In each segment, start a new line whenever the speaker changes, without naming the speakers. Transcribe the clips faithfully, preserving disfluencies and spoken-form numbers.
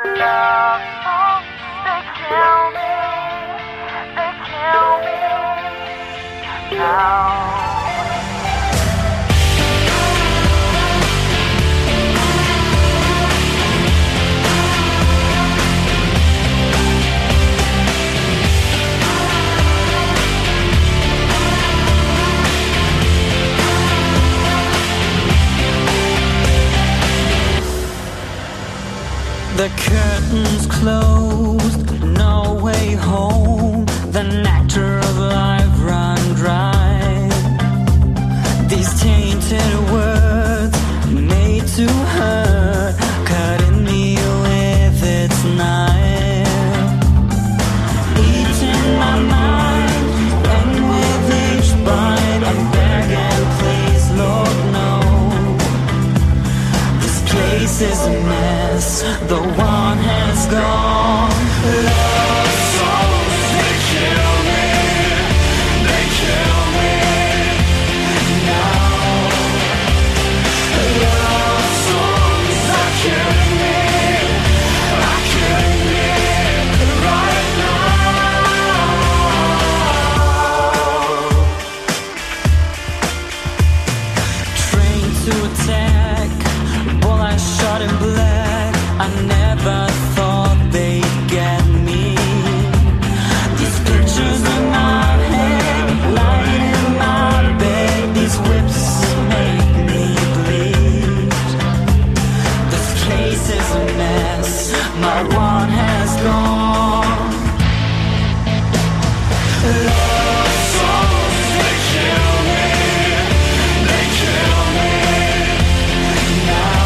Love songs, they kill me, they kill me now.
The curtains closed, no way home. The nectar of life run dry. These tainted words made to hurt, cutting me with its knife, eating my mind, and with each bite I'm begging, please, Lord, no. This place is a mess, the one has gone. Love songs, they kill me, they kill me now. Love songs are killing me, are killing me right now. Trained to attack, bullet shot in black. I never thought they'd get me. These pictures in my head, lying in my bed, these whips make me bleed. This place is a mess, my one has gone. Love songs, they kill me, they kill me now.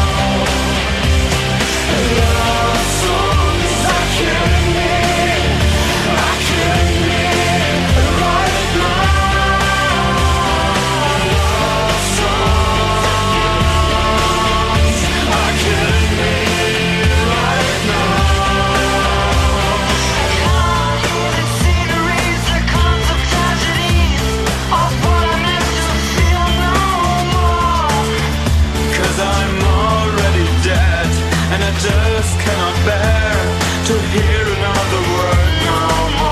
Love songs are killing me, are killing me right now. Love songs are killing me right now. Hard-hitting sceneries, the cons of tragedies, of what I meant to feel no more. 'Cause I'm already dead, and I just cannot bear to hear another word no more.